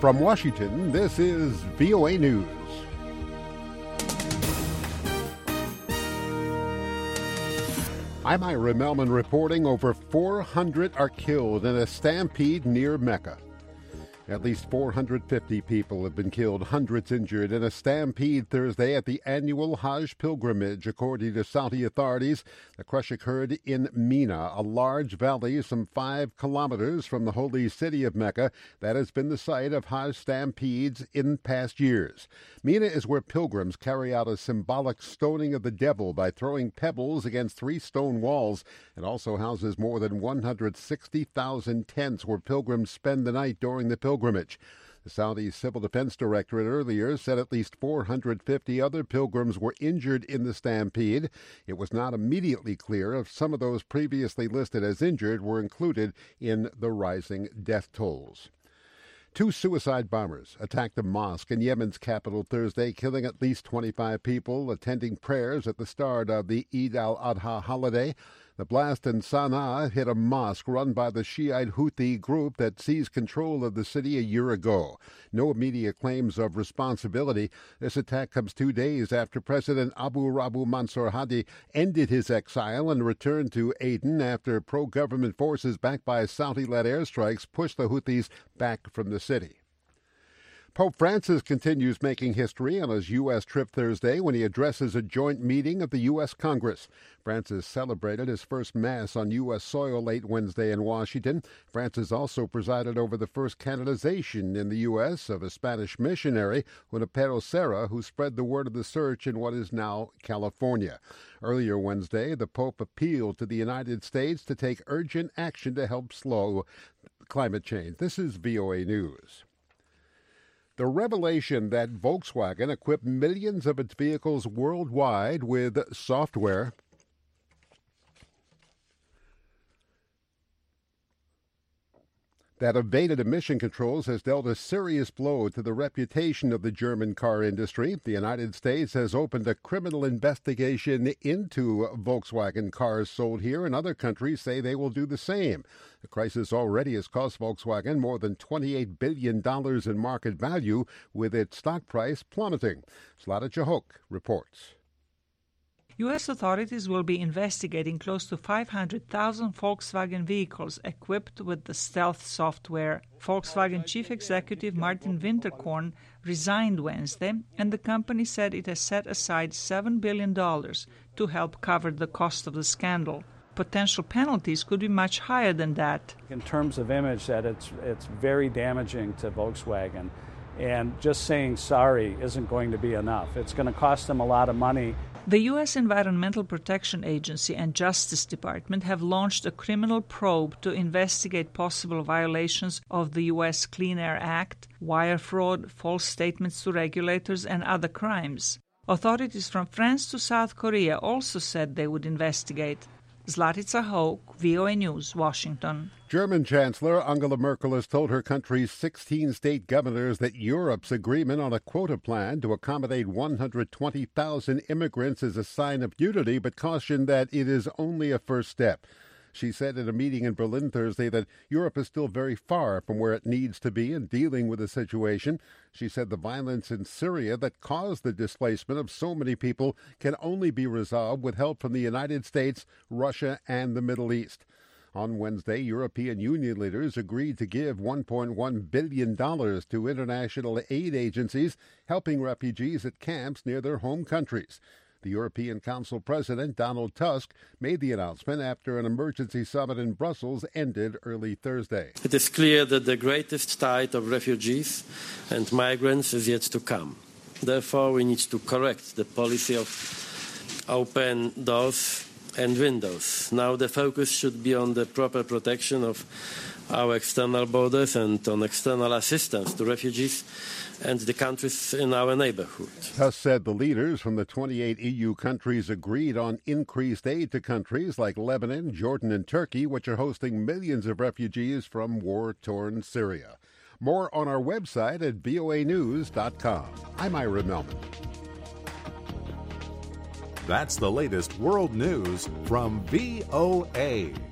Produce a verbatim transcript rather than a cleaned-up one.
From Washington, this is V O A News. I'm Ira Melman reporting over four hundred are killed in a stampede near Mecca. At least four hundred fifty people have been killed, hundreds injured in a stampede Thursday at the annual Hajj pilgrimage, according to Saudi authorities. The crush occurred in Mina, a large valley some five kilometers from the holy city of Mecca that has been the site of Hajj stampedes in past years. Mina is where pilgrims carry out a symbolic stoning of the devil by throwing pebbles against three stone walls. It also houses more than one hundred sixty thousand tents where pilgrims spend the night during the pilgrimage. Pilgrimage. The Saudi Civil Defense Directorate earlier said at least four hundred fifty other pilgrims were injured in the stampede. It was not immediately clear if some of those previously listed as injured were included in the rising death tolls. Two suicide bombers attacked a mosque in Yemen's capital Thursday, killing at least twenty-five people attending prayers at the start of the Eid al-Adha holiday. The blast in Sana'a hit a mosque run by the Shiite Houthi group that seized control of the city a year ago. No immediate claims of responsibility. This attack comes two days after President Abu Rabu Mansur Hadi ended his exile and returned to Aden after pro-government forces backed by Saudi-led airstrikes pushed the Houthis back from the city. Pope Francis continues making history on his U S trip Thursday when he addresses a joint meeting of the U S Congress. Francis celebrated his first Mass on U S soil late Wednesday in Washington. Francis also presided over the first canonization in the U S of a Spanish missionary, Junipero Serra, who spread the word of the Church in what is now California. Earlier Wednesday, the Pope appealed to the United States to take urgent action to help slow climate change. This is V O A News. The revelation that Volkswagen equipped millions of its vehicles worldwide with software that evaded emission controls has dealt a serious blow to the reputation of the German car industry. The United States has opened a criminal investigation into Volkswagen cars sold here, and other countries say they will do the same. The crisis already has cost Volkswagen more than twenty-eight billion dollars in market value, with its stock price plummeting. Zlata Chahok reports. U S authorities will be investigating close to five hundred thousand Volkswagen vehicles equipped with the stealth software. Volkswagen chief executive Martin Winterkorn resigned Wednesday, and the company said it has set aside seven billion dollars to help cover the cost of the scandal. Potential penalties could be much higher than that. In terms of image, that it's it's very damaging to Volkswagen, and just saying sorry isn't going to be enough. It's going to cost them a lot of money. The U S Environmental Protection Agency and Justice Department have launched a criminal probe to investigate possible violations of the U S Clean Air Act, wire fraud, false statements to regulators, and other crimes. Authorities from France to South Korea also said they would investigate. Zlatica Hoke, V O A News, Washington. German Chancellor Angela Merkel has told her country's sixteen state governors that Europe's agreement on a quota plan to accommodate one hundred twenty thousand immigrants is a sign of unity, but cautioned that it is only a first step. She said at a meeting in Berlin Thursday that Europe is still very far from where it needs to be in dealing with the situation. She said the violence in Syria that caused the displacement of so many people can only be resolved with help from the United States, Russia, and the Middle East. On Wednesday, European Union leaders agreed to give one point one billion dollars to international aid agencies helping refugees at camps near their home countries. The European Council President, Donald Tusk, made the announcement after an emergency summit in Brussels ended early Thursday. It is clear that the greatest tide of refugees and migrants is yet to come. Therefore, we need to correct the policy of open doors and windows. Now the focus should be on the proper protection of our external borders and on external assistance to refugees and the countries in our neighborhood. Tusk said the leaders from the twenty-eight E U countries agreed on increased aid to countries like Lebanon, Jordan, and Turkey, which are hosting millions of refugees from war-torn Syria. More on our website at V O A news dot com. I'm Ira Melman. That's the latest world news from V O A.